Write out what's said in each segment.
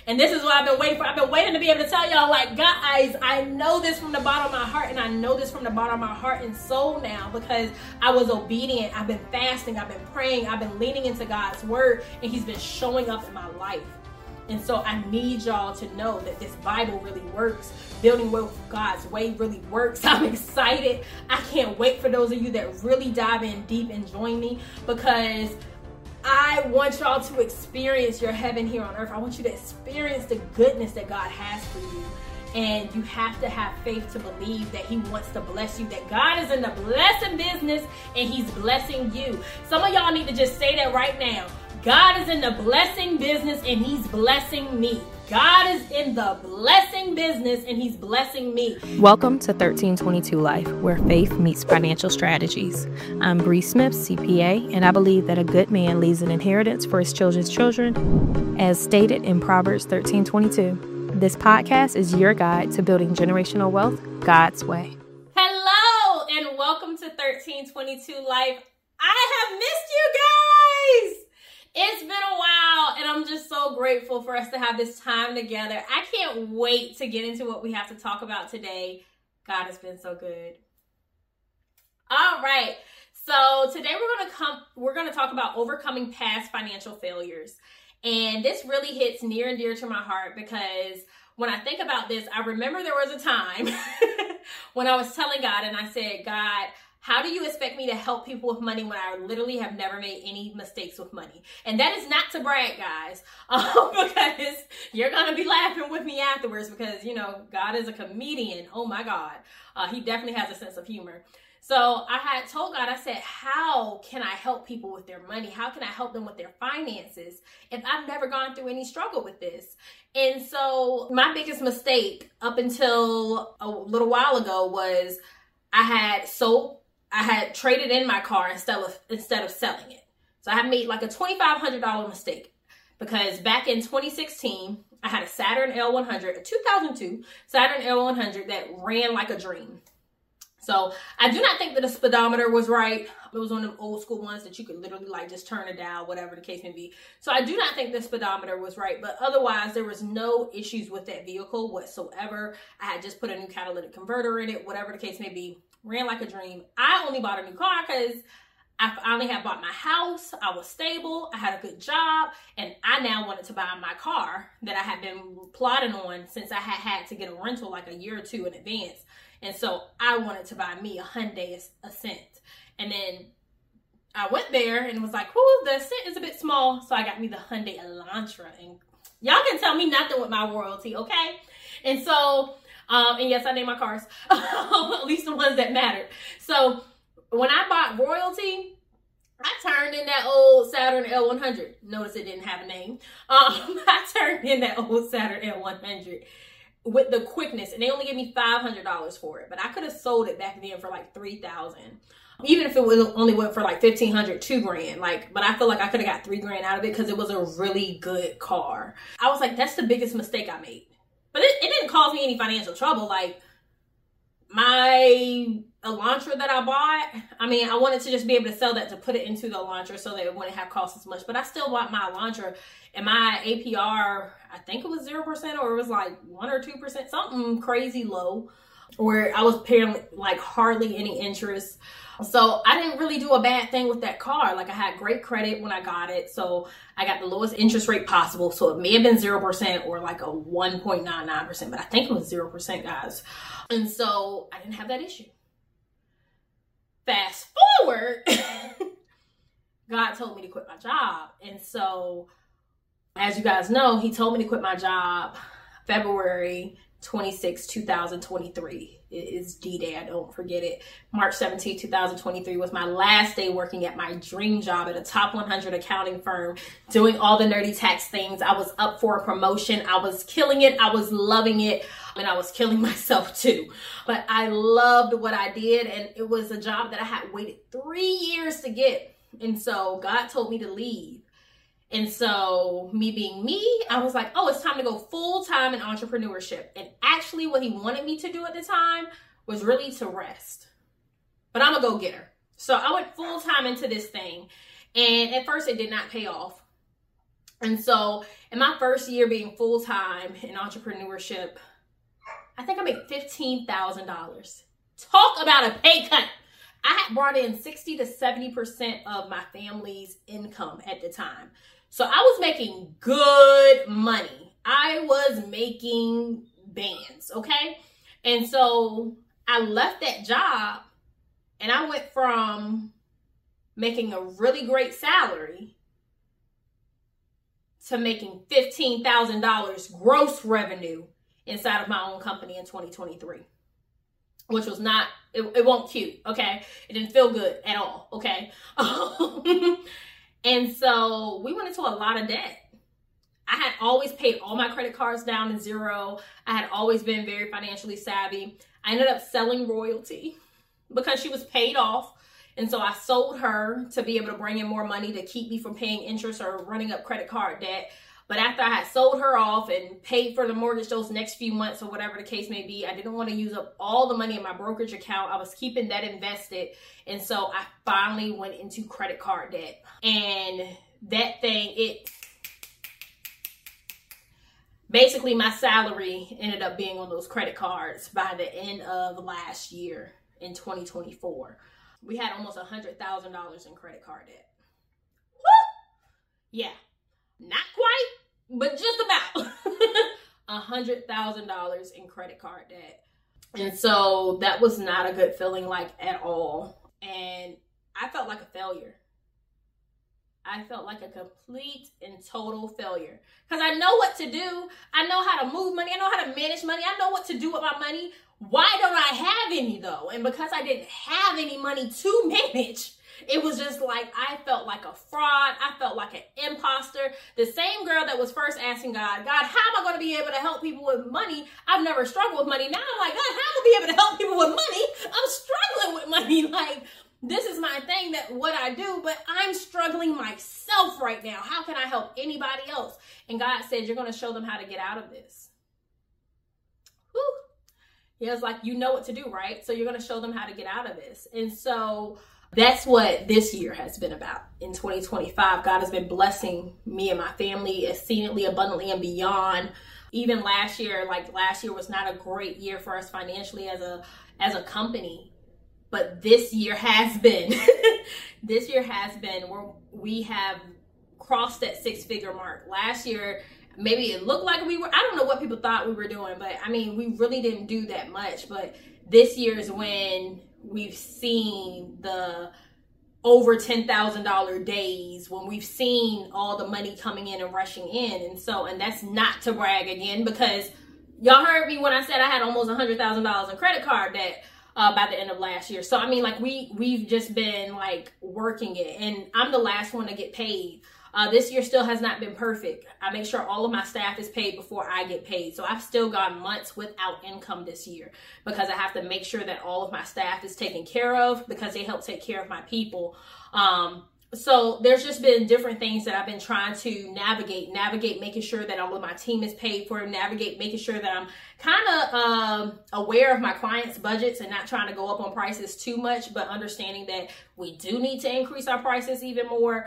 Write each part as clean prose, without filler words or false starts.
And this is what I've been waiting for. I've been waiting to be able to tell y'all, like, guys, I know this from the bottom of my heart, and I know this from the bottom of my heart and soul now because I was obedient. I've been fasting. I've been praying. I've been leaning into God's word, and he's been showing up in my life. And so I need y'all to know that this Bible really works. Building with God's way really works. I'm excited. I can't wait for those of you that really dive in deep and join me, because I want y'all to experience your heaven here on earth. I want you to experience the goodness that God has for you. And you have to have faith to believe that he wants to bless you, that God is in the blessing business and he's blessing you. Some of y'all need to just say that right now. God is in the blessing business and he's blessing me. God is in the blessing business and he's blessing me. Welcome to 1322 Life, where faith meets financial strategies. I'm Bree Smith, CPA, and I believe that a good man leaves an inheritance for his children's children, as stated in Proverbs 13:22. This podcast is your guide to building generational wealth God's way. Hello, and welcome to 1322 Life. I have missed you guys. It's been a while, and I'm just so grateful for us to have this time together. I can't wait to get into what we have to talk about today. God has been so good. All right, so today we're gonna talk about overcoming past financial failures, and this really hits near and dear to my heart because when I think about this, I remember there was a time when I was telling God, and I said, God, how do you expect me to help people with money when I literally have never made any mistakes with money? And that is not to brag, guys, because you're going to be laughing with me afterwards because, you know, God is a comedian. Oh, my God. He definitely has a sense of humor. So I had told God, I said, how can I help people with their money? How can I help them with their finances if I've never gone through any struggle with this? And so my biggest mistake up until a little while ago was I had traded in my car instead of selling it. So I had made like a $2,500 mistake because back in 2016, I had a Saturn L100, a 2002 Saturn L100 that ran like a dream. So I do not think that the speedometer was right. It was one of the old school ones that you could literally like just turn it down, whatever the case may be. So I do not think the speedometer was right, but otherwise there was no issues with that vehicle whatsoever. I had just put a new catalytic converter in it, whatever the case may be. Ran like a dream. I only bought a new car because I finally had bought my house. I was stable. I had a good job. And I now wanted to buy my car that I had been plotting on since I had to get a rental like a year or two in advance. And so I wanted to buy me a Hyundai Accent. And then I went there and was like, whoo, the Accent is a bit small. So I got me the Hyundai Elantra. And y'all can tell me nothing with my royalty, okay? And so... and yes, I named my cars, at least the ones that mattered. So when I bought royalty, I turned in that old Saturn L100. Notice it didn't have a name. I turned in that old Saturn L100 with the quickness, and they only gave me $500 for it. But I could have sold it back then for like $3,000. Even if it was only went for like $1,500, $2,000, but I feel like I could have got $3,000 out of it because it was a really good car. I was like, that's the biggest mistake I made. But it didn't cause me any financial trouble. Like my Elantra that I bought, I mean, I wanted to just be able to sell that to put it into the Elantra so that it wouldn't have cost as much. But I still bought my Elantra, and my APR, I think it was 0% or it was like 1 or 2%, something crazy low, where I was paying like hardly any interest. So I didn't really do a bad thing with that car. Like I had great credit when I got it. So I got the lowest interest rate possible. So it may have been 0% or like a 1.99%, but I think it was 0%, guys. And so I didn't have that issue. Fast forward, God told me to quit my job. And so as you guys know, he told me to quit my job February 26, 2023. It is D-Day. I don't forget it. March 17, 2023 was my last day working at my dream job at a top 100 accounting firm, doing all the nerdy tax things. I was up for a promotion. I was killing it. I was loving it. And I was killing myself too. But I loved what I did. And it was a job that I had waited 3 years to get. And so God told me to leave. And so me being me, I was like, oh, it's time to go full-time in entrepreneurship. And actually what he wanted me to do at the time was really to rest. But I'm a go-getter. So I went full-time into this thing. And at first it did not pay off. And so in my first year being full-time in entrepreneurship, I think I made $15,000. Talk about a pay cut. I had brought in 60 to 70% of my family's income at the time. So I was making good money. I was making bands, okay? And so I left that job and I went from making a really great salary to making $15,000 gross revenue inside of my own company in 2023, which was not, it wasn't cute, okay? It didn't feel good at all, okay? And so we went into a lot of debt. I had always paid all my credit cards down to zero. I had always been very financially savvy. I ended up selling Royalty because she was paid off. And so I sold her to be able to bring in more money to keep me from paying interest or running up credit card debt. But after I had sold her off and paid for the mortgage those next few months or whatever the case may be, I didn't want to use up all the money in my brokerage account. I was keeping that invested. And so I finally went into credit card debt. And that thing, basically my salary ended up being on those credit cards by the end of last year in 2024. We had almost $100,000 in credit card debt. Woo! Yeah, not quite, but just about $100,000 in credit card debt. And so that was not a good feeling, like, at all. And I felt like a failure. I felt like a complete and total failure because I know what to do. I know how to move money. I know how to manage money. I know what to do with my money. Why don't I have any though? And because I didn't have any money to manage, it was just like, I felt like a fraud. I felt like an imposter. The same girl that was first asking God, how am I going to be able to help people with money? I've never struggled with money. Now I'm like, God, how am I going to be able to help people with money? I'm struggling with money. Like, this is my thing, that what I do, but I'm struggling myself right now. How can I help anybody else? And God said, you're going to show them how to get out of this. Whew. He was like, you know what to do, right? So you're going to show them how to get out of this. And so that's what this year has been about. In 2025, God has been blessing me and my family exceedingly, abundantly, and beyond. Even last year was not a great year for us financially as a company. But this year has been. This year has been where we have crossed that six-figure mark. Last year, maybe it looked like we were, I don't know what people thought we were doing, but I mean, we really didn't do that much. But this year is when we've seen the over $10,000 days, when we've seen all the money coming in and rushing in. And that's not to brag again, because y'all heard me when I said I had almost $100,000 in credit card debt by the end of last year. So I mean, like, we've just been like working it, and I'm the last one to get paid. This year still has not been perfect. I make sure all of my staff is paid before I get paid. So I've still gone months without income this year because I have to make sure that all of my staff is taken care of because they help take care of my people. So there's just been different things that I've been trying to navigate, making sure that all of my team is paid for, making sure that I'm kind of aware of my clients' budgets and not trying to go up on prices too much, but understanding that we do need to increase our prices even more.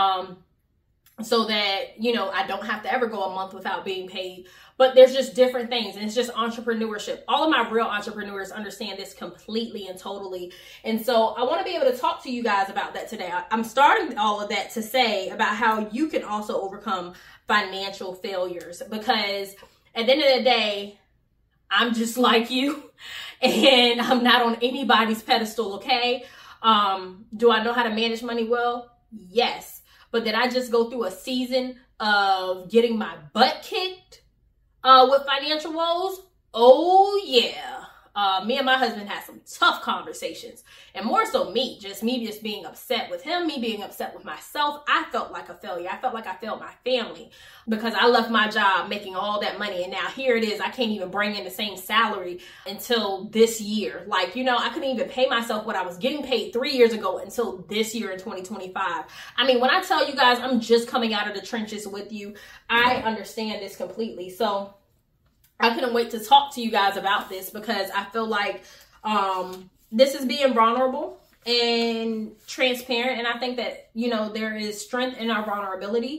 So that, you know, I don't have to ever go a month without being paid. But there's just different things, and it's just entrepreneurship. All of my real entrepreneurs understand this completely and totally. And so I want to be able to talk to you guys about that today. I'm starting all of that to say about how you can also overcome financial failures, because at the end of the day, I'm just like you, and I'm not on anybody's pedestal, okay? Do I know how to manage money well? Yes. But did I just go through a season of getting my butt kicked with financial woes? Oh, yeah. Me and my husband had some tough conversations, and more so me just being upset with him, me being upset with myself. I felt like a failure. I felt like I failed my family because I left my job making all that money, and now here it is. I can't even bring in the same salary until this year. Like, you know, I couldn't even pay myself what I was getting paid 3 years ago until this year in 2025. I mean, when I tell you guys, I'm just coming out of the trenches with you. I understand this completely. So I couldn't wait to talk to you guys about this because I feel like this is being vulnerable and transparent. And I think that, you know, there is strength in our vulnerability.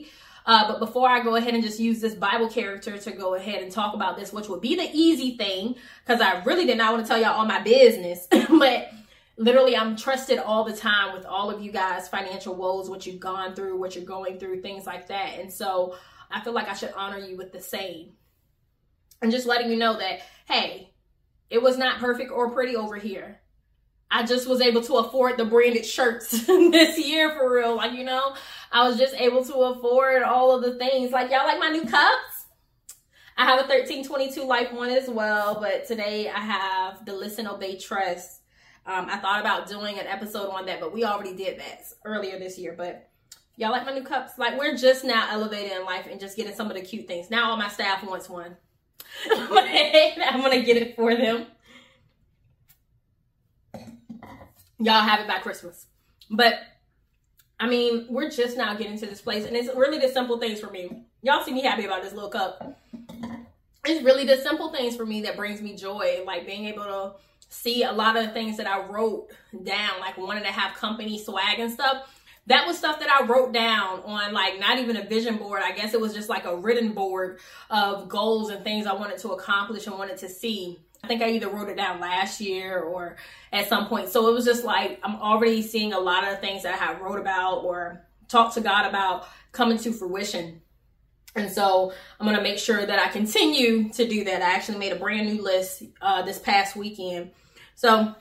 But before I go ahead and just use this Bible character to go ahead and talk about this, which would be the easy thing, because I really did not want to tell y'all all my business, but literally I'm trusted all the time with all of you guys' financial woes, what you've gone through, what you're going through, things like that. And so I feel like I should honor you with the same. And just letting you know that, hey, it was not perfect or pretty over here. I just was able to afford the branded shirts this year for real. Like, you know, I was just able to afford all of the things. Like, y'all like my new cups? I have a 1322 Life one as well. But today I have the Listen, Obey, Trust. I thought about doing an episode on that, but we already did that earlier this year. But y'all like my new cups? Like, we're just now elevating in life and just getting some of the cute things. Now all my staff wants one. I'm going to get it for them. Y'all have it by Christmas. But, I mean, we're just now getting to this place. And it's really the simple things for me. Y'all see me happy about this little cup. It's really the simple things for me that brings me joy. Like being able to see a lot of the things that I wrote down. Like wanting to have company swag and stuff. That was stuff that I wrote down on, like, not even a vision board. I guess it was just like a written board of goals and things I wanted to accomplish and wanted to see. I think I either wrote it down last year or at some point. So it was just like, I'm already seeing a lot of the things that I have wrote about or talked to God about coming to fruition. And so I'm going to make sure that I continue to do that. I actually made a brand new list this past weekend. So,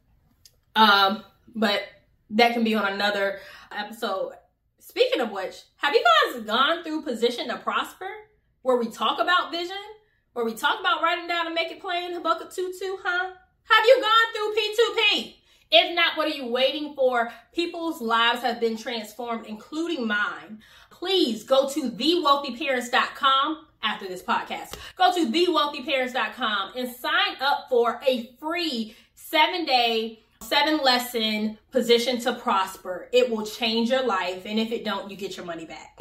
but that can be on another episode. Speaking of which, have you guys gone through Position to Prosper, where we talk about vision, where we talk about writing down and make it plain, Habakkuk 2:2, huh? Have you gone through P2P? If not, what are you waiting for? People's lives have been transformed, including mine. Please go to thewealthyparents.com after this podcast. Go to thewealthyparents.com and sign up for a free 7-day 7-lesson Position to Prosper. It will change your life. And if it don't, you get your money back.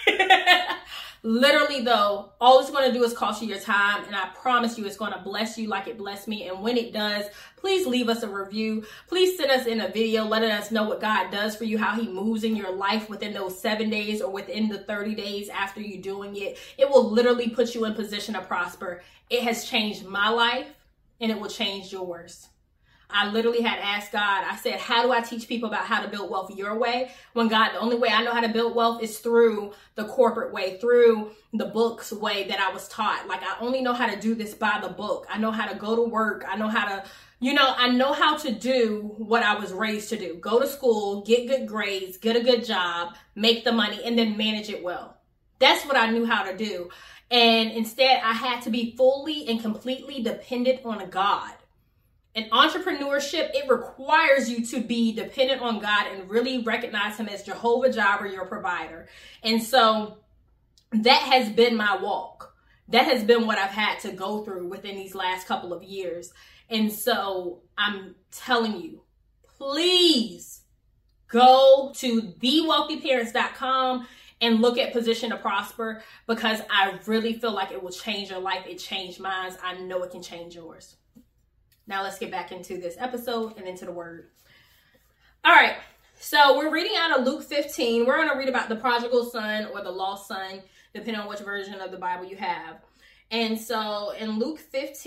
Literally though, all it's going to do is cost you your time. And I promise you it's going to bless you like it blessed me. And when it does, please leave us a review. Please send us in a video letting us know what God does for you, how he moves in your life within those 7 days or within the 30 days after you doing it. It will literally put you in position to prosper. It has changed my life and it will change yours. I literally had asked God, I said, how do I teach people about how to build wealth your way? When God, the only way I know how to build wealth is through the corporate way, through the books way that I was taught. Like, I only know how to do this by the book. I know how to go to work. I know how to, I know how to do what I was raised to do. Go to school, get good grades, get a good job, make the money, and then manage it well. That's what I knew how to do. And instead, I had to be fully and completely dependent on God. In entrepreneurship, it requires you to be dependent on God and really recognize him as Jehovah Jireh, your provider. And so that has been my walk. That has been what I've had to go through within these last couple of years. And so I'm telling you, please go to thewealthyparents.com and look at Position to Prosper, because I really feel like it will change your life. It changed mine. I know it can change yours. Now let's get back into this episode and into the word. All right, so we're reading out of Luke 15. We're going to read about the prodigal son or the lost son, depending on which version of the Bible you have. And so in Luke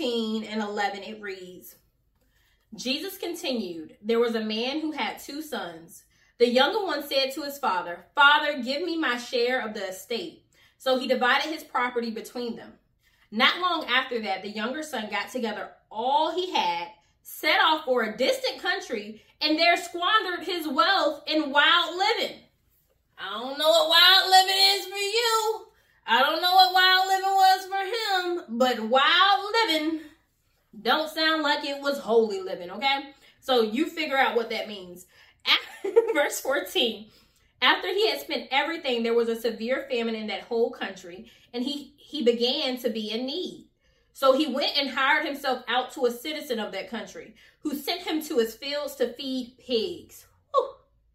15:11, it reads, Jesus continued, there was a man who had 2 sons. The younger one said to his father, Father, give me my share of the estate. So he divided his property between them. Not long after that, the younger son got together all he had, set off for a distant country, and there squandered his wealth in wild living. I don't know what wild living is for you. I don't know what wild living was for him, but wild living don't sound like it was holy living, okay? So you figure out what that means. Verse 14, after he had spent everything, there was a severe famine in that whole country, and he began to be in need. So he went and hired himself out to a citizen of that country, who sent him to his fields to feed pigs. Whew.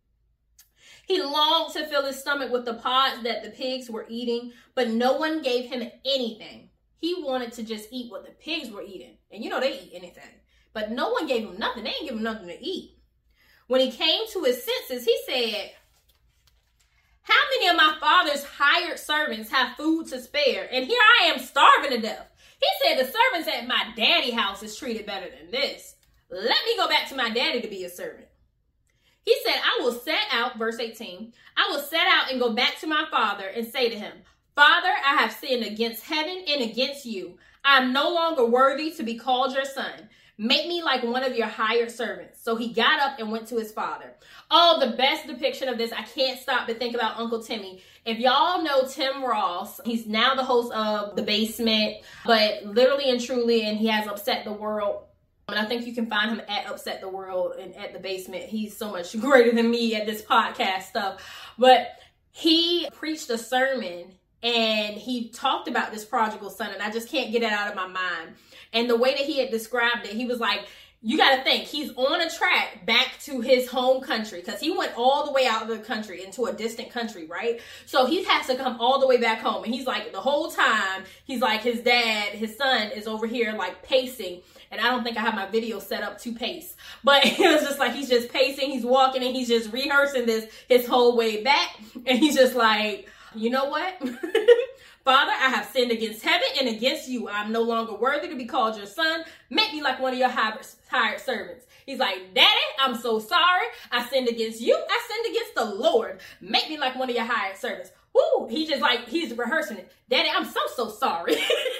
He longed to fill his stomach with the pods that the pigs were eating, but no one gave him anything. He wanted to just eat what the pigs were eating. And they eat anything. But no one gave him nothing. They didn't give him nothing to eat. When he came to his senses, he said, How many of my father's hired servants have food to spare? And here I am starving to death. He said the servants at my daddy house is treated better than this. Let me go back to my daddy to be a servant. He said, I will set out, verse 18, I will set out and go back to my father and say to him, Father, I have sinned against heaven and against you. I am no longer worthy to be called your son. Make me like one of your hired servants. So he got up and went to his father. Oh, the best depiction of this. I can't stop but think about Uncle Timmy. If y'all know Tim Ross, he's now the host of The Basement, but literally and truly, and he has Upset the World. And I think you can find him at Upset the World and at The Basement. He's so much greater than me at this podcast stuff. But he preached a sermon and he talked about this prodigal son, and I just can't get it out of my mind. And the way that he had described it, he was like, you got to think, he's on a track back to his home country because he went all the way out of the country into a distant country, right? So he has to come all the way back home. And he's like, the whole time, he's like, his dad, his son is over here like pacing. And I don't think I have my video set up to pace. But it was just like, he's just pacing, he's walking, and he's just rehearsing this his whole way back. And he's just like, you know what? Father, I have sinned against heaven and against you. I'm no longer worthy to be called your son. Make me like one of your hired servants. He's like, Daddy, I'm so sorry. I sinned against you. I sinned against the Lord. Make me like one of your hired servants. Woo! He's just like, he's rehearsing it. Daddy, I'm so sorry.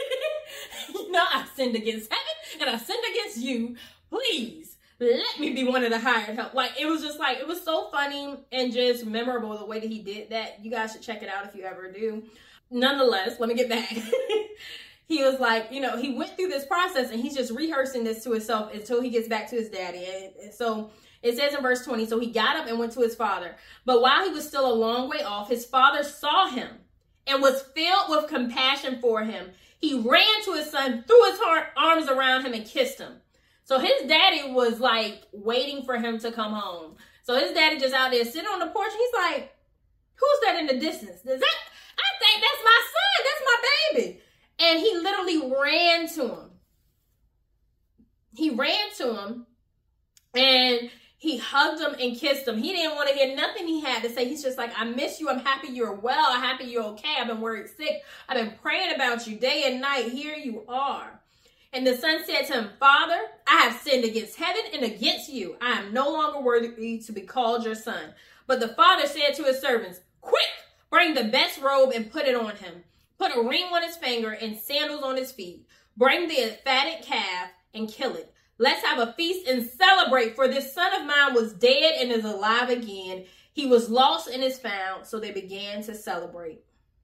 You know, I sinned against heaven and I sinned against you. Please let me be one of the hired help. Like, it was just like, it was so funny and just memorable the way that he did that. You guys should check it out if you ever do. Nonetheless, let me get back. He was like, you know, he went through this process and he's just rehearsing this to himself until he gets back to his daddy. And so it says in verse 20, so he got up and went to his father. But while he was still a long way off, his father saw him and was filled with compassion for him. He ran to his son, threw his arms around him and kissed him. So his daddy was like waiting for him to come home. So his daddy just out there sitting on the porch. And he's like, who's that in the distance? I think that's my son. That's my baby. And he literally ran to him. He ran to him and he hugged him and kissed him. He didn't want to hear nothing he had to say. He's just like, I miss you. I'm happy you're well. I'm happy you're okay. I've been worried sick. I've been praying about you day and night. Here you are. And the son said to him, Father, I have sinned against heaven and against you. I am no longer worthy to be called your son. But the father said to his servants, quick, bring the best robe and put it on him. Put a ring on his finger and sandals on his feet. Bring the fatted calf and kill it. Let's have a feast and celebrate, for this son of mine was dead and is alive again. He was lost and is found. So they began to celebrate.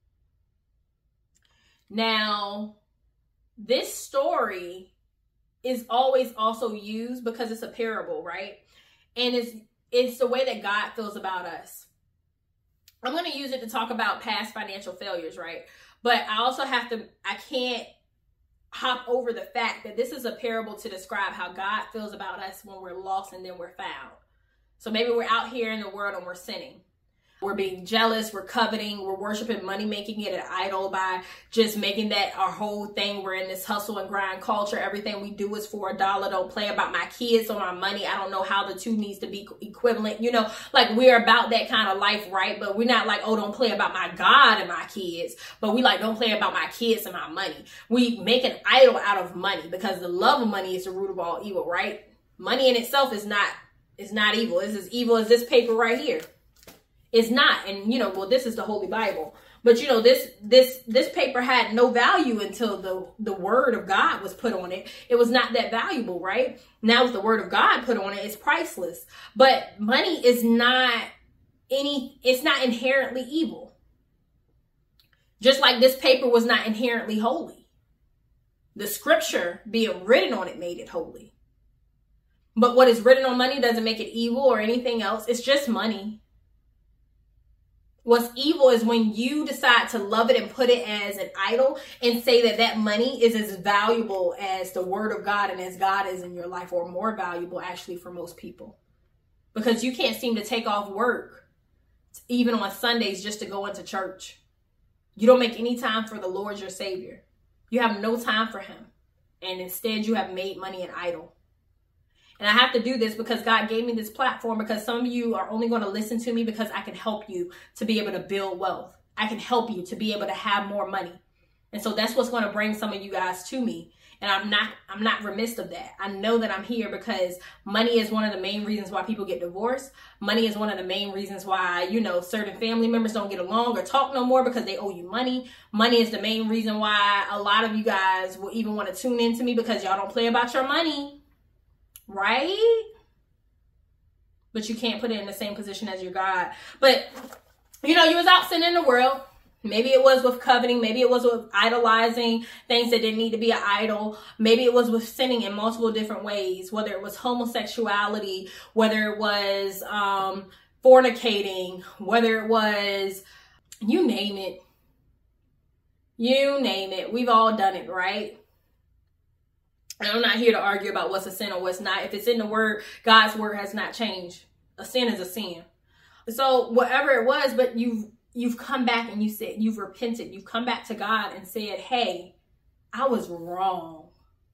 Now, this story is always also used because it's a parable, right? And it's the way that God feels about us. I'm going to use it to talk about past financial failures, right? But I can't hop over the fact that this is a parable to describe how God feels about us when we're lost and then we're found. So maybe we're out here in the world and we're sinning. We're being jealous, we're coveting, we're worshiping money, making it an idol by just making that our whole thing. We're in this hustle and grind culture. Everything we do is for $1. Don't play about my kids or my money. I don't know how the two needs to be equivalent. You know, like we're about that kind of life, right? But we're not like, oh, don't play about my God and my kids. But we like, don't play about my kids and my money. We make an idol out of money because the love of money is the root of all evil, right? Money in itself is not evil. It's as evil as this paper right here. It's not. And, you know, well, this is the Holy Bible. But, you know, this paper had no value until the word of God was put on it. It was not that valuable, right? Now with the word of God put on it, it's priceless. But money is it's not inherently evil. Just like this paper was not inherently holy. The scripture being written on it made it holy. But what is written on money doesn't make it evil or anything else. It's just money. What's evil is when you decide to love it and put it as an idol and say that that money is as valuable as the word of God and as God is in your life, or more valuable actually for most people. Because you can't seem to take off work, even on Sundays, just to go into church. You don't make any time for the Lord your Savior. You have no time for him. And instead you have made money an idol. And I have to do this because God gave me this platform, because some of you are only going to listen to me because I can help you to be able to build wealth. I can help you to be able to have more money. And so that's what's going to bring some of you guys to me. And I'm not remiss of that. I know that I'm here because money is one of the main reasons why people get divorced. Money is one of the main reasons why, certain family members don't get along or talk no more because they owe you money. Money is the main reason why a lot of you guys will even want to tune into me, because y'all don't play about your money, right? But you can't put it in the same position as your God. But, you was out sinning in the world. Maybe it was with coveting. Maybe it was with idolizing things that didn't need to be an idol. Maybe it was with sinning in multiple different ways, whether it was homosexuality, whether it was fornicating, whether it was, you name it. You name it. We've all done it, right? And I'm not here to argue about what's a sin or what's not. If it's in the word, God's word has not changed. A sin is a sin. So whatever it was, but you've come back and you've repented. You've come back to God and said, hey, I was wrong.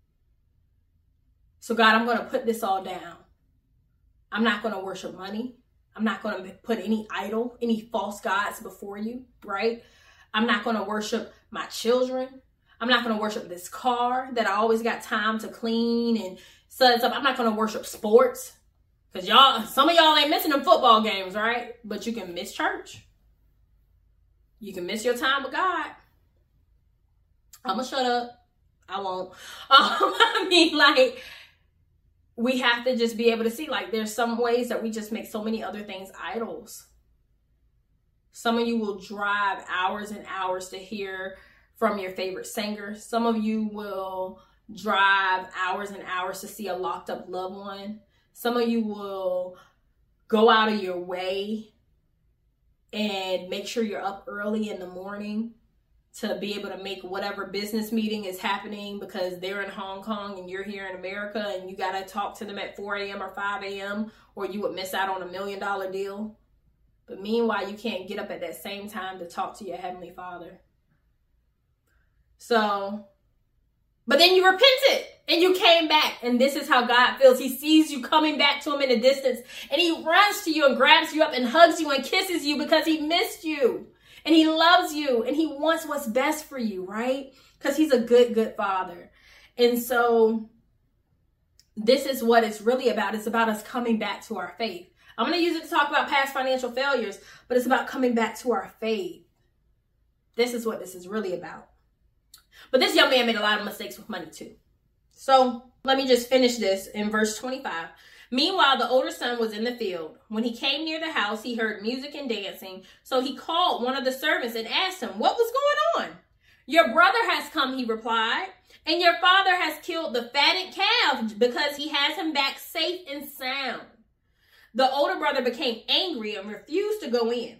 So God, I'm going to put this all down. I'm not going to worship money. I'm not going to put any idol, any false gods before you, right? I'm not going to worship my children. I'm not going to worship this car that I always got time to clean and set up. I'm not going to worship sports, because some of y'all ain't missing them football games, right? But you can miss church. You can miss your time with God. I'm going to shut up. I won't. We have to just be able to see, there's some ways that we just make so many other things idols. Some of you will drive hours and hours to hear from your favorite singer. Some of you will drive hours and hours to see a locked up loved one. Some of you will go out of your way and make sure you're up early in the morning to be able to make whatever business meeting is happening, because they're in Hong Kong and you're here in America, and you got to talk to them at 4 a.m. or 5 a.m. or you would miss out on $1 million deal. But meanwhile, you can't get up at that same time to talk to your Heavenly Father. But then you repented and you came back, and this is how God feels. He sees you coming back to him in the distance, and he runs to you and grabs you up and hugs you and kisses you because he missed you and he loves you and he wants what's best for you, right? Because he's a good father. And so this is what it's really about. It's about us coming back to our faith. I'm going to use it to talk about past financial failures, but it's about coming back to our faith. This is what this is really about. But this young man made a lot of mistakes with money too. So let me just finish this in verse 25. Meanwhile, the older son was in the field. When he came near the house, he heard music and dancing. So he called one of the servants and asked him what was going on. Your brother has come, he replied, and your father has killed the fatted calf because he has him back safe and sound. The older brother became angry and refused to go in.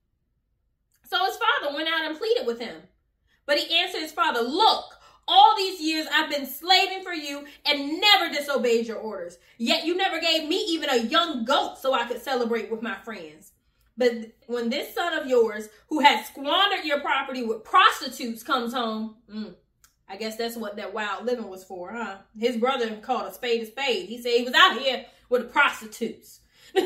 So his father went out and pleaded with him. But he answered his father, look, all these years I've been slaving for you and never disobeyed your orders. Yet you never gave me even a young goat so I could celebrate with my friends. But when this son of yours, who has squandered your property with prostitutes, comes home, I guess that's what that wild living was for, huh? His brother called a spade a spade. He said he was out here with the prostitutes.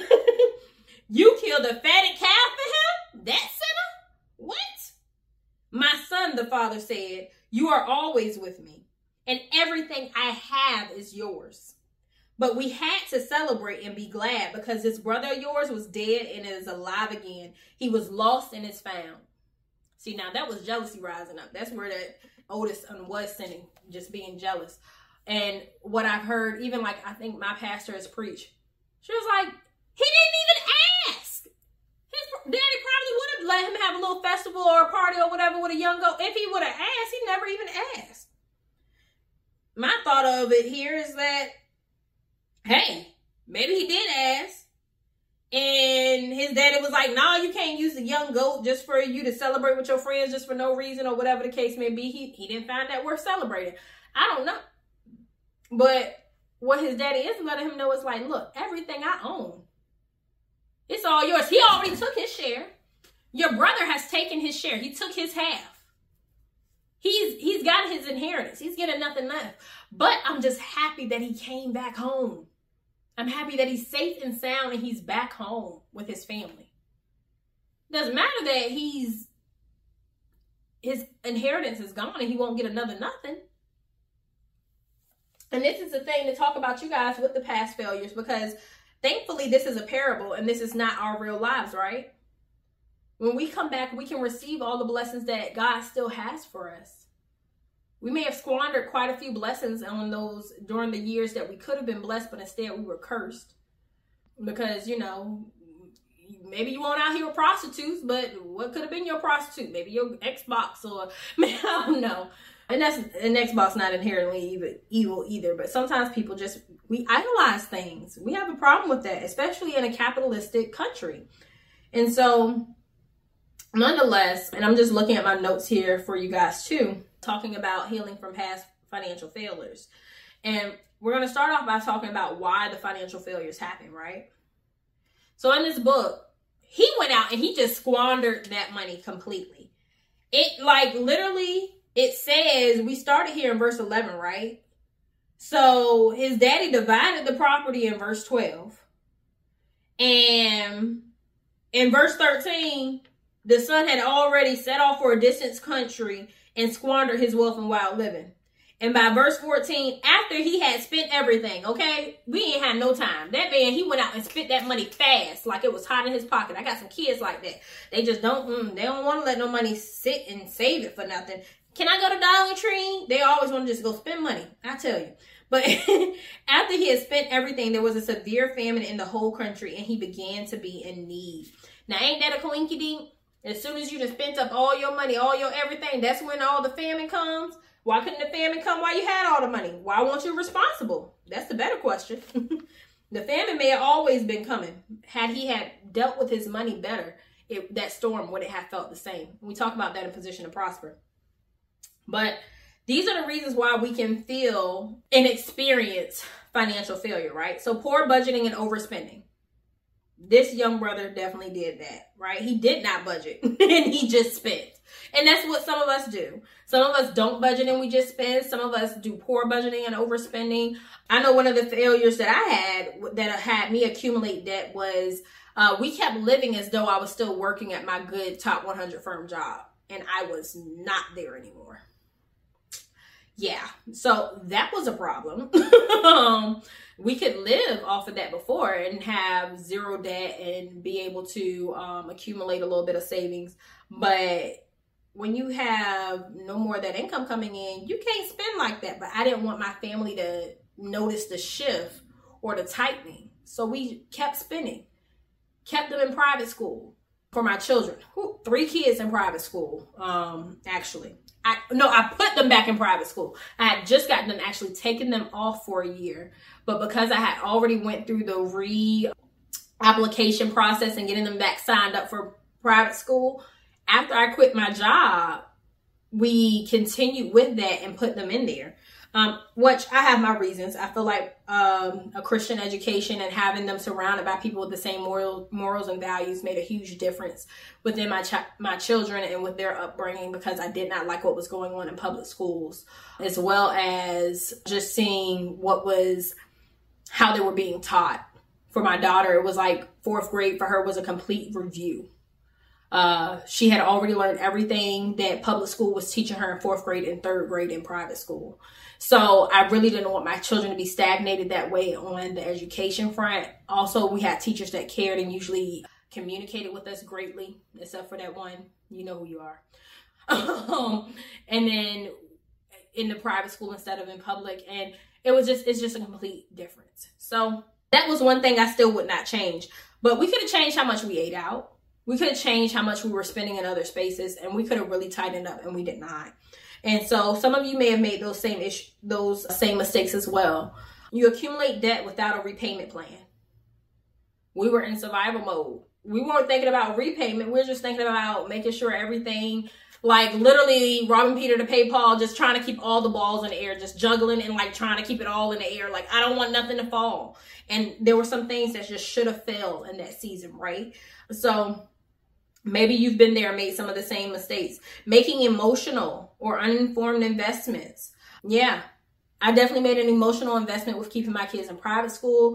You killed a fatted calf for him? That sinner? What? My son, the father said, you are always with me, and everything I have is yours. But we had to celebrate and be glad because this brother of yours was dead and is alive again. He was lost and is found. See, now that was jealousy rising up. That's where that oldest son was sinning, just being jealous. And what I've heard, even I think my pastor has preached, she was like, he didn't even ask. His daddy probably would have let him have a little festival or a party or whatever with a young goat. If he would have asked, he never even asked. My thought of it here is that, hey, maybe he did ask. And his daddy was like, no, you can't use the young goat just for you to celebrate with your friends just for no reason or whatever the case may be. He didn't find that worth celebrating. I don't know. But what his daddy is letting him know is like, look, everything I own, it's all yours. He already took his share. Your brother has taken his share. He took his half. He's got his inheritance. He's getting nothing left. But I'm just happy that he came back home. I'm happy that he's safe and sound and he's back home with his family. Doesn't matter that his inheritance is gone and he won't get another nothing. And this is the thing to talk about, you guys, with the past failures, because thankfully this is a parable and this is not our real lives, right? When we come back, we can receive all the blessings that God still has for us. We may have squandered quite a few blessings on those during the years that we could have been blessed, but instead we were cursed. Because, you know, maybe you weren't out here with prostitutes, but what could have been your prostitute? Maybe your Xbox, or I don't know. And that's an Xbox, not inherently evil either. But sometimes people we idolize things. We have a problem with that, especially in a capitalistic country. And so, nonetheless, and I'm just looking at my notes here for you guys too, talking about healing from past financial failures. And we're going to start off by talking about why the financial failures happen, right? So in this book, he went out and he just squandered that money completely. It literally, it says, we started here in verse 11, right? So his daddy divided the property in verse 12. And in verse 13, the son had already set off for a distant country and squandered his wealth in wild living. And by verse 14, after he had spent everything, okay, we ain't had no time. That man, he went out and spent that money fast, like it was hot in his pocket. I got some kids like that. They just don't want to let no money sit and save it for nothing. Can I go to Dollar Tree? They always want to just go spend money. I tell you. But after he had spent everything, there was a severe famine in the whole country, and he began to be in need. Now, ain't that a coinkydink? As soon as you just spent up all your money, all your everything, that's when all the famine comes. Why couldn't the famine come while you had all the money? Why weren't you responsible? That's the better question. The famine may have always been coming. Had he had dealt with his money better, that storm wouldn't have felt the same. We talk about that in Position to Prosper. But these are the reasons why we can feel and experience financial failure, right? So poor budgeting and overspending. This young brother definitely did that, right? He did not budget and he just spent. And that's what some of us do. Some of us don't budget and we just spend. Some of us do poor budgeting and overspending. I know one of the failures that I had that had me accumulate debt was we kept living as though I was still working at my good top 100 firm job. And I was not there anymore. Yeah, so that was a problem. We could live off of that before and have zero debt and be able to accumulate a little bit of savings. But when you have no more of that income coming in, you can't spend like that. But I didn't want my family to notice the shift or the tightening. So we kept spending, kept them in private school for my children. 3 kids in private school, actually. I put them back in private school. I had just gotten them, actually taken them off for a year. But because I had already went through the re-application process and getting them back signed up for private school, after I quit my job, we continued with that and put them in there. Which I have my reasons. I feel like a Christian education and having them surrounded by people with the same morals and values made a huge difference within my children and with their upbringing, because I did not like what was going on in public schools, as well as just seeing how they were being taught. For my daughter, it was like 4th grade for her was a complete review. She had already learned everything that public school was teaching her in 4th grade and 3rd grade in private school. So I really didn't want my children to be stagnated that way on the education front. Also, we had teachers that cared and usually communicated with us greatly, except for that one. You know who you are. And then in the private school instead of in public. And it's just a complete difference. So that was one thing I still would not change. But we could have changed how much we ate out. We could have changed how much we were spending in other spaces, and we could have really tightened up, and we did not. And so some of you may have made those same mistakes as well. You accumulate debt without a repayment plan. We were in survival mode. We weren't thinking about repayment. We were just thinking about making sure everything, like literally robbing Peter to pay Paul, just trying to keep all the balls in the air, just juggling and like trying to keep it all in the air. Like, I don't want nothing to fall. And there were some things that just should have failed in that season, right? So maybe you've been there and made some of the same mistakes. Making emotional or uninformed investments. Yeah, I definitely made an emotional investment with keeping my kids in private school.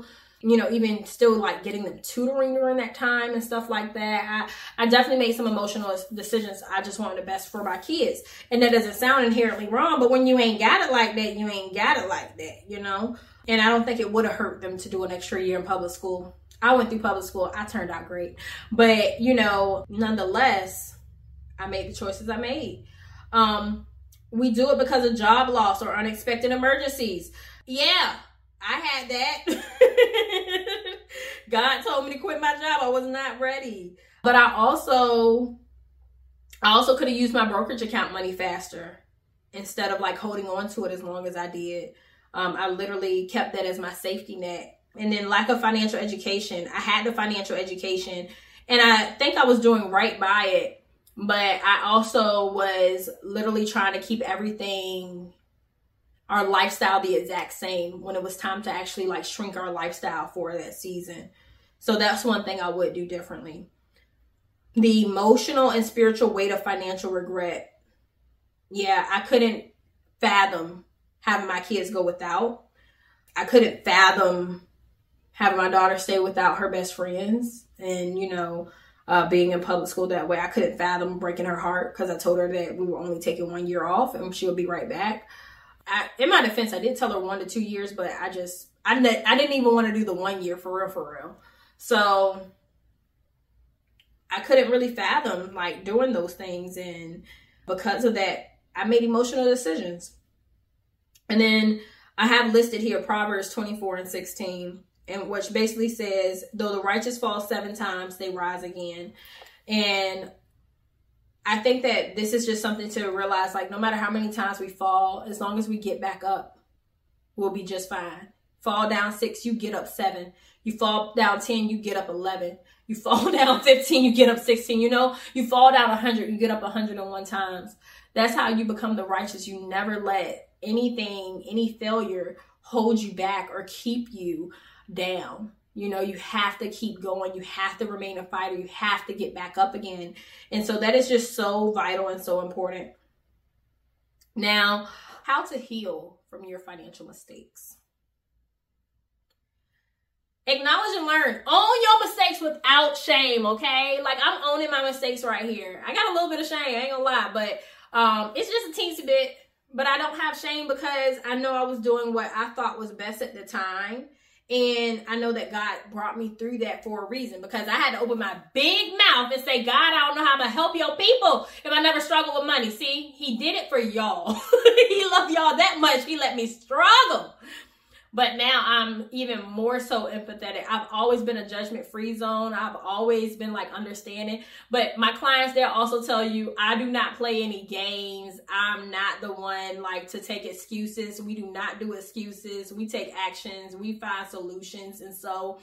even still like getting them tutoring during that time and stuff like that. I definitely made some emotional decisions. I just wanted the best for my kids. And that doesn't sound inherently wrong, but when you ain't got it like that, you ain't got it like that, And I don't think it would have hurt them to do an extra year in public school. I went through public school. I turned out great. But, nonetheless, I made the choices I made. We do it because of job loss or unexpected emergencies. Yeah, I had that. God told me to quit my job. I was not ready. But I also could have used my brokerage account money faster instead of like holding on to it as long as I did. I literally kept that as my safety net. And then lack of financial education. I had the financial education and I think I was doing right by it. But I also was literally trying to keep everything, our lifestyle, the exact same when it was time to actually like shrink our lifestyle for that season. So that's one thing I would do differently. The emotional and spiritual weight of financial regret. Yeah, I couldn't fathom having my kids go without. I couldn't fathom having my daughter stay without her best friends and, being in public school that way. I couldn't fathom breaking her heart because I told her that we were only taking 1 year off and she would be right back. In my defense, I did tell her 1 to 2 years, but I didn't even want to do the 1 year for real. So I couldn't really fathom like doing those things. And because of that, I made emotional decisions. And then I have listed here Proverbs 24:16. And which basically says, though the righteous fall 7 times, they rise again. And I think that this is just something to realize, like, no matter how many times we fall, as long as we get back up, we'll be just fine. Fall down 6, you get up 7. You fall down 10, you get up 11. You fall down 15, you get up 16. You fall down 100, you get up 101 times. That's how you become the righteous. You never let any failure hold you back or keep you down. You have to keep going. You have to remain a fighter. You have to get back up again. And so that is just so vital and so important. Now, how to heal from your financial mistakes. Acknowledge and learn. Own your mistakes without shame, okay? Like, I'm owning my mistakes right here. I got a little bit of shame, I ain't gonna lie, but it's just a teensy bit. But I don't have shame because I know I was doing what I thought was best at the time. And I know that God brought me through that for a reason, because I had to open my big mouth and say, God, I don't know how to help your people if I never struggle with money. See, he did it for y'all. He loved y'all that much. He let me struggle. But now I'm even more so empathetic. I've always been a judgment-free zone. I've always been like understanding. But my clients, they'll also tell you, I do not play any games. I'm not the one like to take excuses. We do not do excuses. We take actions. We find solutions. And so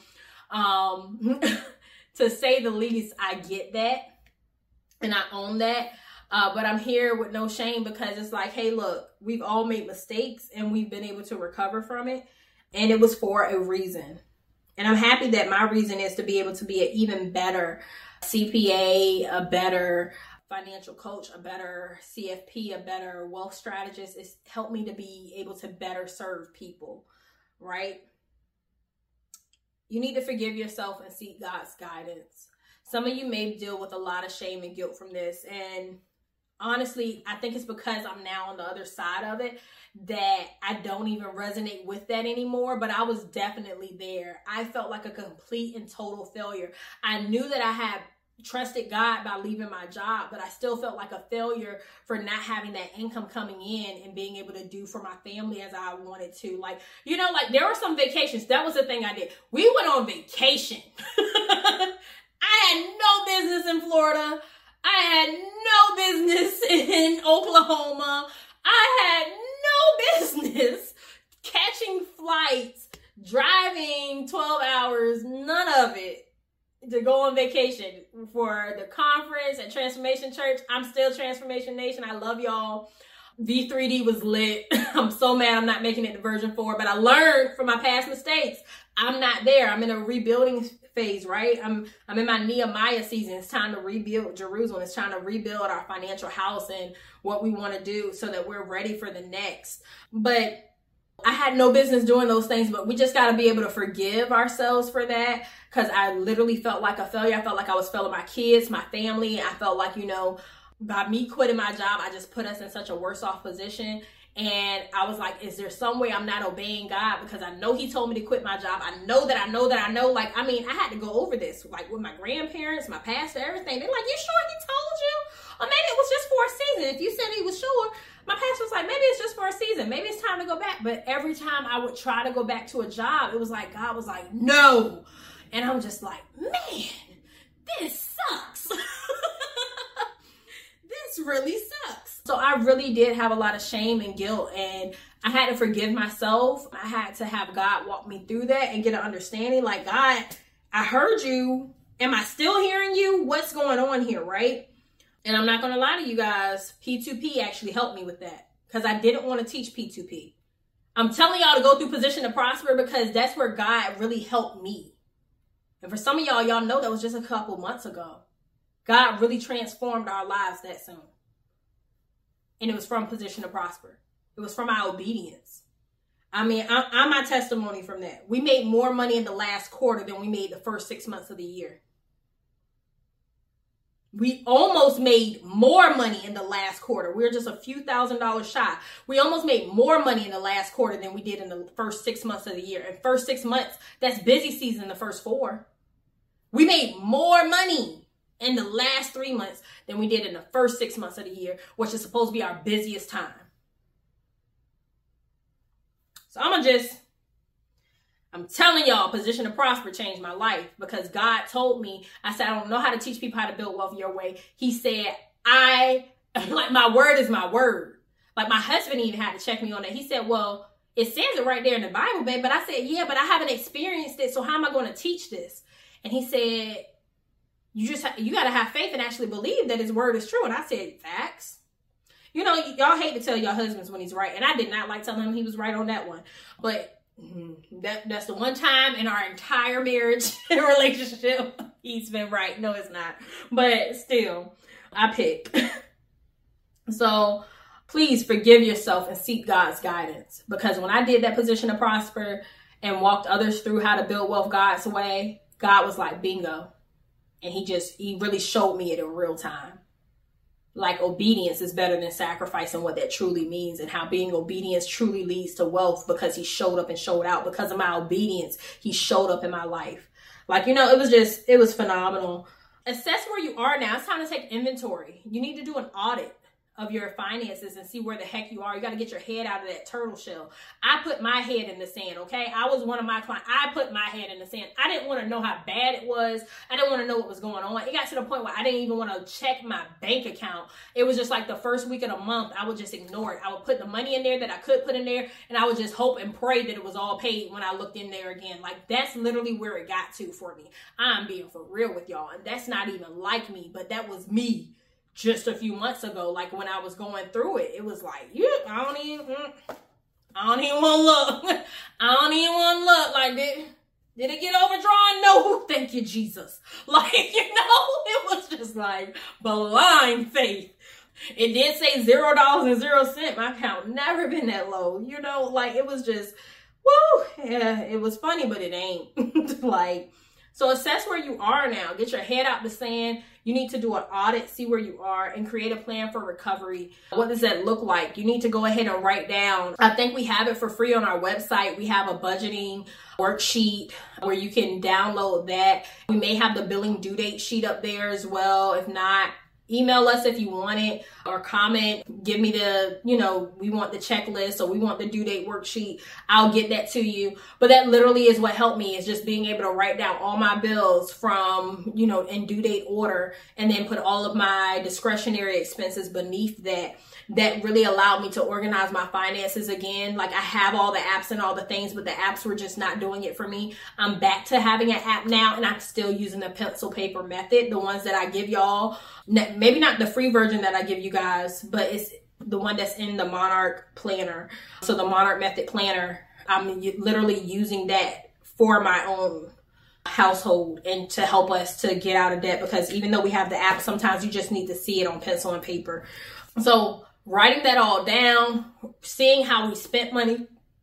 to say the least, I get that. And I own that. But I'm here with no shame, because it's like, hey, look, we've all made mistakes and we've been able to recover from it. And it was for a reason. And I'm happy that my reason is to be able to be an even better CPA, a better financial coach, a better CFP, a better wealth strategist. It's helped me to be able to better serve people, right? You need to forgive yourself and seek God's guidance. Some of you may deal with a lot of shame and guilt from this. And honestly, I think it's because I'm now on the other side of it that I don't even resonate with that anymore. But I was definitely there. I felt like a complete and total failure. I knew that I had trusted God by leaving my job, but I still felt like a failure for not having that income coming in and being able to do for my family as I wanted to. Like, there were some vacations. That was the thing I did. We went on vacation. I had no business in Florida. I had no business in Oklahoma. I had no business catching flights, driving 12 hours, none of it, to go on vacation for the conference at Transformation Church. I'm still Transformation Nation. I love y'all. V3D was lit. I'm so mad I'm not making it to version 4, but I learned from my past mistakes. I'm not there. I'm in a rebuilding phase, right? I'm in my Nehemiah season. It's time to rebuild Jerusalem. It's time to rebuild our financial house and what we want to do so that we're ready for the next. But I had no business doing those things, but we just got to be able to forgive ourselves for that, because I literally felt like a failure. I felt like I was failing my kids, my family. I felt like, by me quitting my job, I just put us in such a worse off position. And I was like, is there some way I'm not obeying God? Because I know he told me to quit my job. I know. Like, I had to go over this, like with my grandparents, my pastor, everything. They're like, you sure he told you? Or maybe it was just for a season. If you said he was sure, my pastor was like, maybe it's just for a season. Maybe it's time to go back. But every time I would try to go back to a job, it was like, God was like, no. And I'm just like, man, this sucks. This really sucks. So I really did have a lot of shame and guilt, and I had to forgive myself. I had to have God walk me through that and get an understanding. Like, God, I heard you. Am I still hearing you? What's going on here, right? And I'm not going to lie to you guys, P2P actually helped me with that, because I didn't want to teach P2P. I'm telling y'all to go through Position to Prosper, because that's where God really helped me. And for some of y'all know that was just a couple months ago. God really transformed our lives that soon. And it was from Position to Prosper. It was from our obedience. I'm my testimony from that. We made more money in the last quarter than we made the first 6 months of the year. We almost made more money in the last quarter. We were just a few $1,000s shy. We almost made more money in the last quarter than we did in the first 6 months of the year. And first 6 months, that's busy season, the first 4. We made more money in the last 3 months than we did in the first 6 months of the year, which is supposed to be our busiest time. So I'm telling y'all, Position to Prosper changed my life, because God told me, I said, I don't know how to teach people how to build wealth your way. He said, my word is my word. Like, my husband even had to check me on that. He said, well, it says it right there in the Bible, babe. But I said, yeah, but I haven't experienced it. So how am I going to teach this? And he said, you got to have faith and actually believe that his word is true. And I said, facts. Y'all hate to tell your husbands when he's right. And I did not like telling him he was right on that one. But that's the one time in our entire marriage and relationship he's been right. No, it's not. But still, I pick. So please forgive yourself and seek God's guidance. Because when I did that Position to Prosper and walked others through how to build wealth God's way, God was like, bingo. And he really showed me it in real time. Like, obedience is better than sacrifice, and what that truly means, and how being obedience truly leads to wealth, because he showed up and showed out. Because of my obedience, he showed up in my life. Like, it was phenomenal. Assess where you are now. It's time to take inventory. You need to do an audit of your finances and see where the heck you are. You got to get your head out of that turtle shell. I put my head in the sand, okay? I was one of my clients. I put my head in the sand. I didn't want to know how bad it was. I didn't want to know what was going on. It got to the point where I didn't even want to check my bank account. It was just like the first week of the month, I would just ignore it. I would put the money in there that I could put in there, and I would just hope and pray that it was all paid when I looked in there again. Like, that's literally where it got to for me. I'm being for real with y'all, and that's not even like me, but that was me. Just a few months ago, like when I was going through it, it was like, I don't even want to look. I don't even want to look. Like, did it get overdrawn? No, thank you, Jesus. Like, it was just like blind faith. It did say $0.00. My account never been that low. Like, it was just, woo. Yeah, it was funny, but it ain't. Like, so assess where you are now. Get your head out the sand. You need to do an audit, see where you are, and create a plan for recovery. What does that look like? You need to go ahead and write down. I think we have it for free on our website. We have a budgeting worksheet where you can download that. We may have the billing due date sheet up there as well. If not, email us if you want it, or comment, give me the, we want the checklist, or we want the due date worksheet. I'll get that to you. But that literally is what helped me, is just being able to write down all my bills from, in due date order, and then put all of my discretionary expenses beneath that. That really allowed me to organize my finances again. Like, I have all the apps and all the things, but the apps were just not doing it for me. I'm back to having an app now, and I'm still using the pencil paper method, the ones that I give y'all. Maybe not the free version that I give you guys, but it's the one that's in the Monarch Planner. So the Monarch Method Planner, I'm literally using that for my own household and to help us to get out of debt, because even though we have the app, sometimes you just need to see it on pencil and paper. So writing that all down, seeing how we spent money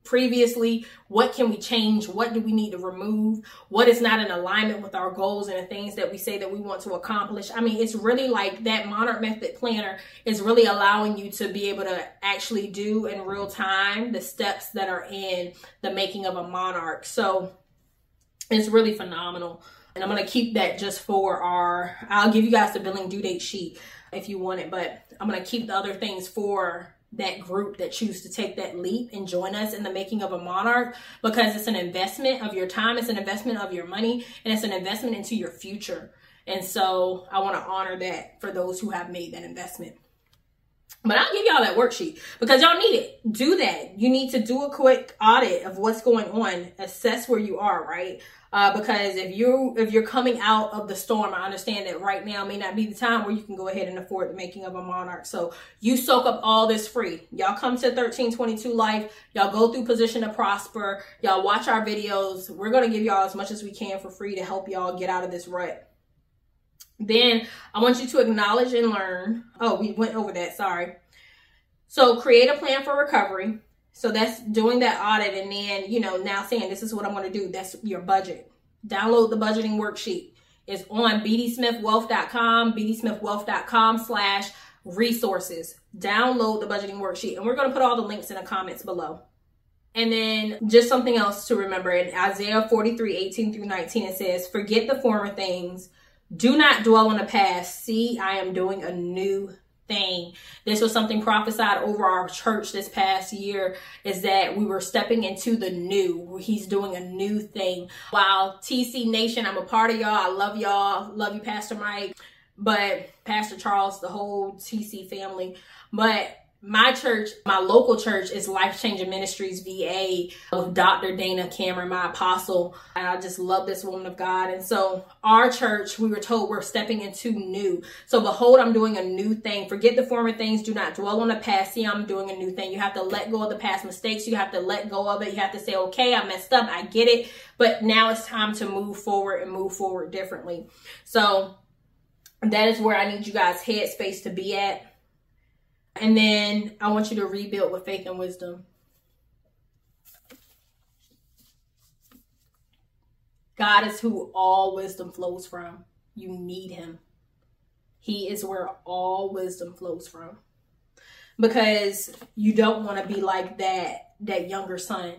previously? What can we change? What do we need to remove? What is not in alignment with our goals and the things that we say that we want to accomplish? I mean, it's really like that Monarch Method Planner is really allowing you to be able to actually do in real time the steps that are in the making of a monarch. So it's really phenomenal. And I'm going to keep that just for I'll give you guys the billing due date sheet if you want it, but I'm going to keep the other things for that group that choose to take that leap and join us in the making of a monarch, because it's an investment of your time, it's an investment of your money, and it's an investment into your future. And so I want to honor that for those who have made that investment. But I'll give y'all that worksheet because y'all need it. Do that. You need to do a quick audit of what's going on, assess where you are, right? Because if you're coming out of the storm, I understand that right now may not be the time where you can go ahead and afford the making of a monarch. So you soak up all this free. Y'all come to 1322 Life. Y'all go through Position to Prosper. Y'all watch our videos. We're going to give y'all as much as we can for free to help y'all get out of this rut. Then I want you to acknowledge and learn. Oh, we went over that. Sorry. So create a plan for recovery. So that's doing that audit, and then, now saying this is what I'm going to do. That's your budget. Download the budgeting worksheet. It's on bdsmithwealth.com, bdsmithwealth.com/resources. Download the budgeting worksheet, and we're going to put all the links in the comments below. And then just something else to remember in Isaiah 43:18-19, it says, forget the former things. Do not dwell on the past. See, I am doing a new thing. This was something prophesied over our church this past year, is that we were stepping into the new. He's doing a new thing. Wow, TC Nation, I'm a part of y'all. I love y'all. Love you, Pastor Mike, but Pastor Charles, the whole TC family. But my church, my local church, is Life Changing Ministries VA with Dr. Dana Cameron, my apostle. And I just love this woman of God. And so our church, we were told we're stepping into new. So behold, I'm doing a new thing. Forget the former things. Do not dwell on the past. See, I'm doing a new thing. You have to let go of the past mistakes. You have to let go of it. You have to say, okay, I messed up. I get it. But now it's time to move forward and move forward differently. So that is where I need you guys' headspace to be at. And then I want you to rebuild with faith and wisdom. God is who all wisdom flows from. You need him. He is where all wisdom flows from. Because you don't want to be like that younger son.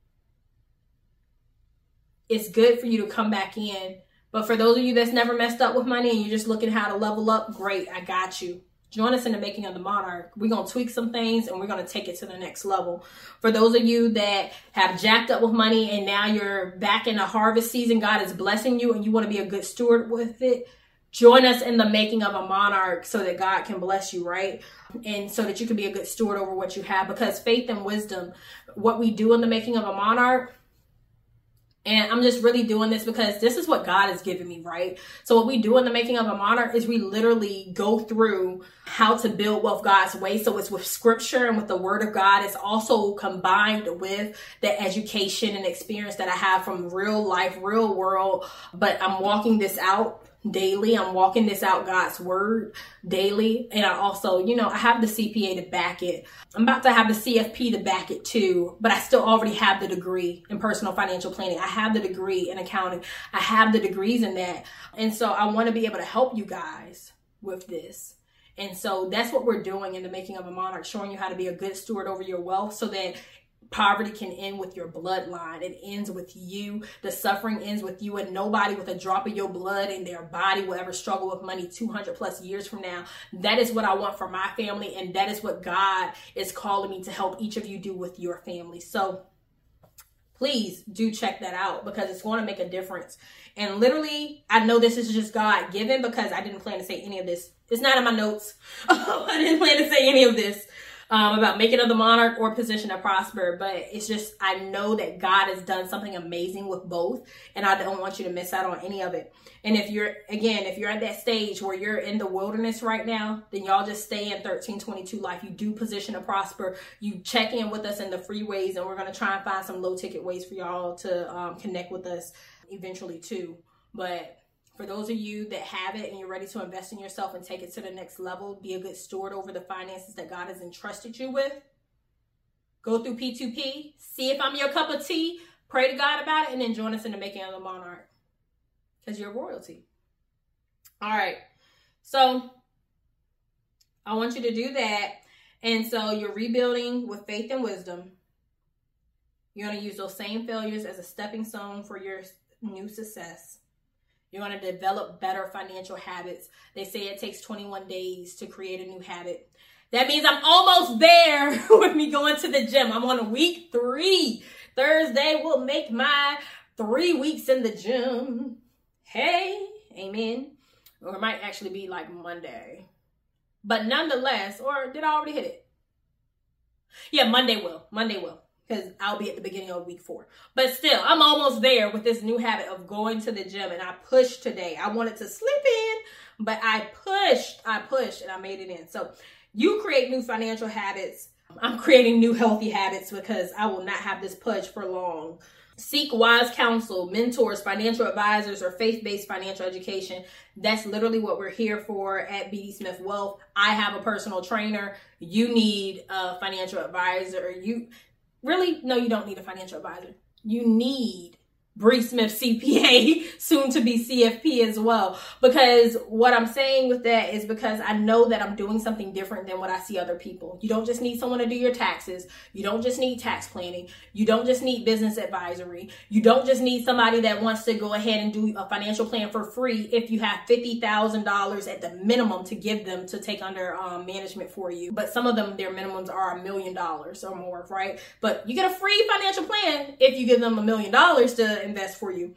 It's good for you to come back in. But for those of you that's never messed up with money and you're just looking how to level up, great, I got you. Join us in the making of the monarch. We're going to tweak some things and we're going to take it to the next level. For those of you that have jacked up with money and now you're back in a harvest season, God is blessing you and you want to be a good steward with it, join us in the making of a monarch so that God can bless you, right? And so that you can be a good steward over what you have, because faith and wisdom, what we do in the making of a monarch, and I'm just really doing this because this is what God has given me, right? So what we do in the making of a monarch is we literally go through how to build wealth God's way. So it's with scripture and with the word of God. It's also combined with the education and experience that I have from real life, real world. But I'm walking this out daily. I'm walking this out, God's word, daily. And I also, I have the CPA to back it. I'm about to have the CFP to back it too, but I still already have the degree in personal financial planning. I have the degree in accounting. I have the degrees in that. And so I want to be able to help you guys with this. And so that's what we're doing in the making of a monarch, showing you how to be a good steward over your wealth so that poverty can end with your bloodline. It ends with you. The suffering ends with you, and nobody with a drop of your blood in their body will ever struggle with money 200 plus years from now. That is what I want for my family, and that is what God is calling me to help each of you do with your family. So please do check that out because it's going to make a difference. And literally, I know this is just God given because I didn't plan to say any of this. It's not in my notes. I didn't plan to say any of this. About making of the monarch or Position to Prosper, but it's just, I know that God has done something amazing with both, and I don't want you to miss out on any of it. And if you're at that stage where you're in the wilderness right now, then y'all just stay in 1322 Life. You do Position to Prosper. You check in with us in the free ways, and we're going to try and find some low ticket ways for y'all to connect with us eventually too. But for those of you that have it and you're ready to invest in yourself and take it to the next level, be a good steward over the finances that God has entrusted you with, Go through P2P, see if I'm your cup of tea, pray to God about it, and then join us in the making of a monarch. Because you're royalty. All right. So I want you to do that. And so you're rebuilding with faith and wisdom. You're going to use those same failures as a stepping stone for your new success. You're going to develop better financial habits. They say it takes 21 days to create a new habit. That means I'm almost there with me going to the gym. I'm on week 3. Thursday will make my 3 weeks in the gym. Hey, amen. Or it might actually be like Monday. But nonetheless, or did I already hit it? Yeah, Monday will. Because I'll be at the beginning of week 4. But still, I'm almost there with this new habit of going to the gym. And I pushed today. I wanted to slip in, but I pushed, and I made it in. So you create new financial habits. I'm creating new healthy habits because I will not have this pudge for long. Seek wise counsel, mentors, financial advisors, or faith-based financial education. That's literally what we're here for at BD Smith Wealth. I have a personal trainer. You need a financial advisor. You don't need a financial advisor. You need Bree Smith CPA, soon to be CFP as well. Because what I'm saying with that is because I know that I'm doing something different than what I see other people. You don't just need someone to do your taxes. You don't just need tax planning. You don't just need business advisory. You don't just need somebody that wants to go ahead and do a financial plan for free if you have $50,000 at the minimum to give them to take under management for you. But some of them, their minimums are $1 million or more, right? But you get a free financial plan if you give them $1 million to invest for you.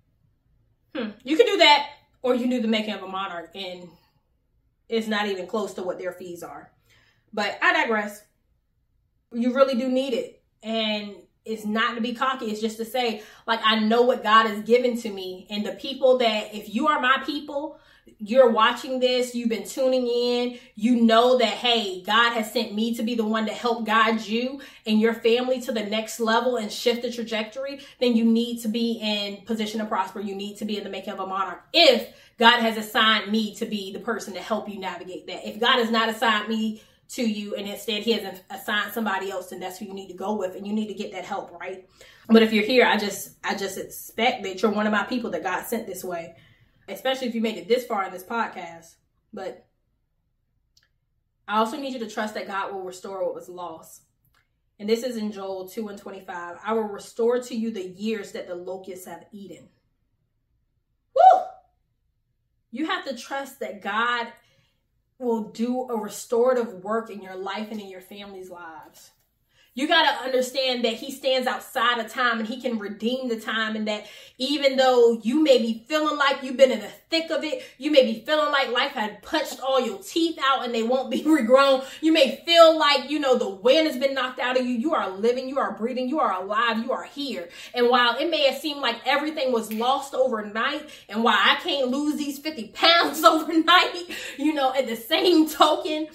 You can do that, or you can do the making of a monarch, and it's not even close to what their fees are. But I digress. You really do need it. And it's not to be cocky. It's just to say, like, I know what God has given to me. And the people that, if you are my people, you're watching this, you've been tuning in, you know that, hey, God has sent me to be the one to help guide you and your family to the next level and shift the trajectory, then you need to be in position to prosper. You need to be in the making of a monarch. If God has assigned me to be the person to help you navigate that. If God has not assigned me to you and instead he has assigned somebody else, then that's who you need to go with, and you need to get that help, right? But if you're here, I just expect that you're one of my people that God sent this way. Especially if you made it this far in this podcast. But I also need you to trust that God will restore what was lost. And this is in Joel 2:25. I will restore to you the years that the locusts have eaten. Woo! You have to trust that God will do a restorative work in your life and in your family's lives. You got to understand that he stands outside of time and he can redeem the time, and that even though you may be feeling like you've been in the thick of it, you may be feeling like life had punched all your teeth out and they won't be regrown. You may feel like, the wind has been knocked out of you. You are living, you are breathing, you are alive, you are here. And while it may have seemed like everything was lost overnight, and while I can't lose these 50 pounds overnight, at the same token,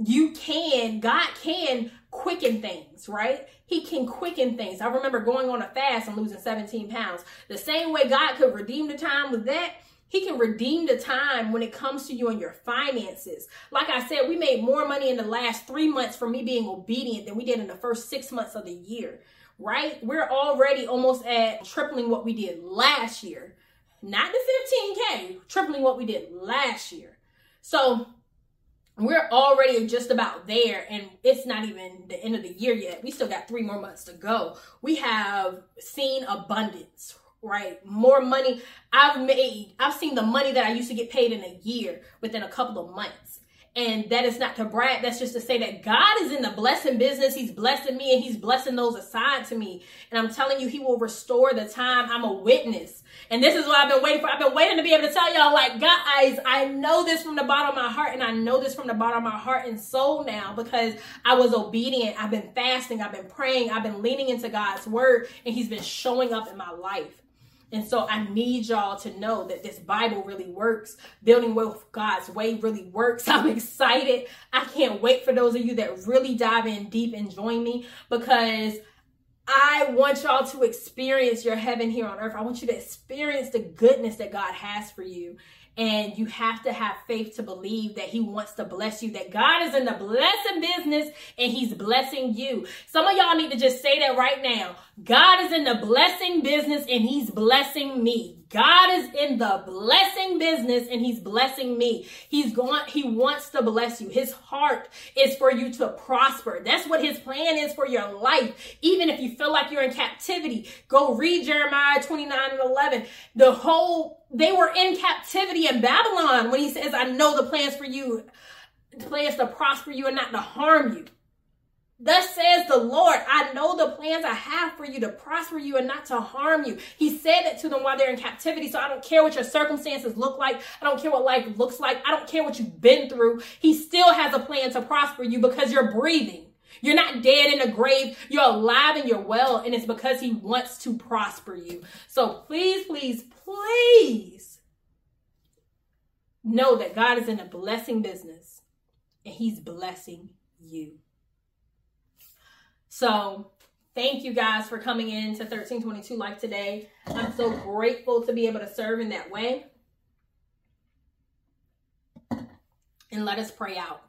God can quicken things, right? He can quicken things. I remember going on a fast and losing 17 pounds. The same way God could redeem the time with that, he can redeem the time when it comes to you and your finances. Like I said, we made more money in the last 3 months from me being obedient than we did in the first 6 months of the year, right? We're already almost at tripling what we did last year. Not the 15K, tripling what we did last year. So we're already just about there, and it's not even the end of the year yet. We still got 3 more months to go. We have seen abundance, right? More money. I've seen the money that I used to get paid in a year within a couple of months. And that is not to brag. That's just to say that God is in the blessing business. He's blessing me, and he's blessing those assigned to me. And I'm telling you, he will restore the time. I'm a witness. And this is what I've been waiting for. I've been waiting to be able to tell y'all, like, guys, I know this from the bottom of my heart, and I know this from the bottom of my heart and soul now, because I was obedient. I've been fasting. I've been praying. I've been leaning into God's word, and he's been showing up in my life. And so I need y'all to know that this Bible really works. Building with God's way really works. I'm excited. I can't wait for those of you that really dive in deep and join me, because I want y'all to experience your heaven here on earth. I want you to experience the goodness that God has for you. And you have to have faith to believe that he wants to bless you, that God is in the blessing business and he's blessing you. Some of y'all need to just say that right now. God is in the blessing business and he's blessing me. God is in the blessing business and he's blessing me. He wants to bless you. His heart is for you to prosper. That's what his plan is for your life. Even if you feel like you're in captivity, go read Jeremiah 29:11. They were in captivity in Babylon when he says, I know the plans for you, the plans to prosper you and not to harm you. Thus says the Lord, I know the plans I have for you to prosper you and not to harm you. He said it to them while they're in captivity. So I don't care what your circumstances look like. I don't care what life looks like. I don't care what you've been through. He still has a plan to prosper you because you're breathing. You're not dead in a grave. You're alive and you're well. And it's because he wants to prosper you. So please, please, please know that God is in a blessing business and he's blessing you. So thank you guys for coming in to 1322 Life today. I'm so grateful to be able to serve in that way. And let us pray out.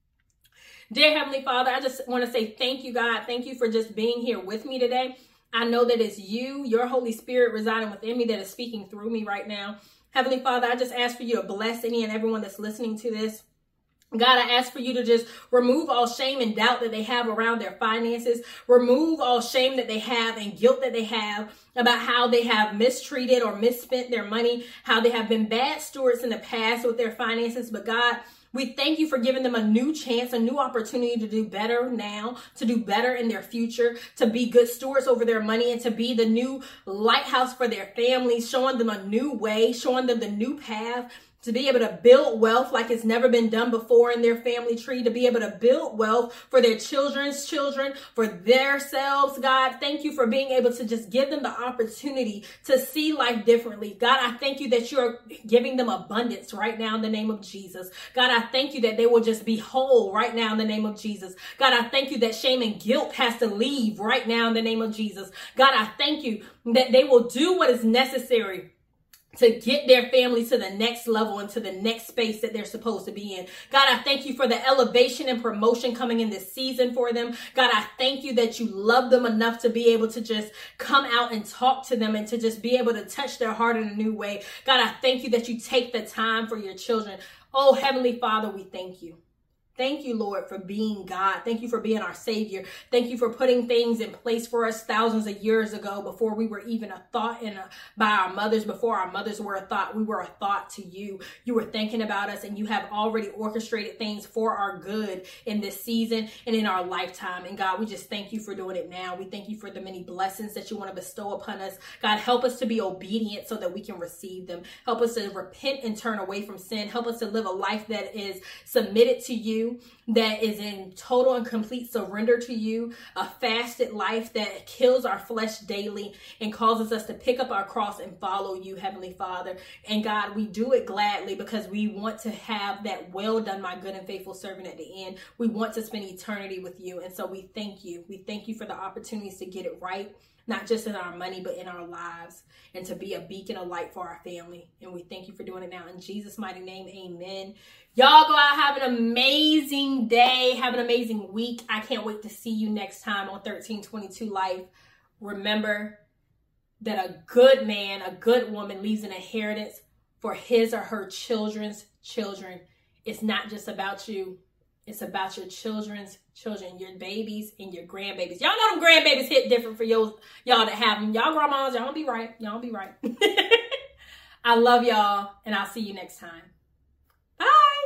Dear Heavenly Father, I just want to say thank you, God. Thank you for just being here with me today. I know that it's you, your Holy Spirit residing within me that is speaking through me right now. Heavenly Father, I just ask for you to bless any and everyone that's listening to this. God, I ask for you to just remove all shame and doubt that they have around their finances. Remove all shame that they have and guilt that they have about how they have mistreated or misspent their money, how they have been bad stewards in the past with their finances. But God, we thank you for giving them a new chance, a new opportunity to do better now, to do better in their future, to be good stewards over their money and to be the new lighthouse for their families, showing them a new way, showing them the new path, to be able to build wealth like it's never been done before in their family tree, to be able to build wealth for their children's children, for themselves. God, thank you for being able to just give them the opportunity to see life differently. God, I thank you that you're giving them abundance right now in the name of Jesus. God, I thank you that they will just be whole right now in the name of Jesus. God, I thank you that shame and guilt has to leave right now in the name of Jesus. God, I thank you that they will do what is necessary to get their family to the next level and to the next space that they're supposed to be in. God, I thank you for the elevation and promotion coming in this season for them. God, I thank you that you love them enough to be able to just come out and talk to them and to just be able to touch their heart in a new way. God, I thank you that you take the time for your children. Oh, Heavenly Father, we thank you. Thank you, Lord, for being God. Thank you for being our Savior. Thank you for putting things in place for us thousands of years ago before we were even a thought by our mothers, before our mothers were a thought. We were a thought to you. You were thinking about us and you have already orchestrated things for our good in this season and in our lifetime. And God, we just thank you for doing it now. We thank you for the many blessings that you want to bestow upon us. God, help us to be obedient so that we can receive them. Help us to repent and turn away from sin. Help us to live a life that is submitted to you, that is in total and complete surrender to you, a fasted life that kills our flesh daily and causes us to pick up our cross and follow you, Heavenly Father. And God, we do it gladly because we want to have that well done, my good and faithful servant at the end. We want to spend eternity with you. And so we thank you. We thank you for the opportunities to get it right, not just in our money, but in our lives, and to be a beacon of light for our family. And we thank you for doing it now. In Jesus' mighty name, amen. Y'all go out, have an amazing day. Have an amazing week. I can't wait to see you next time on 1322 Life. Remember that a good man, a good woman leaves an inheritance for his or her children's children. It's not just about you. It's about your children's children, your babies and your grandbabies. Y'all know them grandbabies hit different for y'all that have them. Y'all grandmas, y'all be right. Y'all be right. I love y'all, and I'll see you next time. Bye.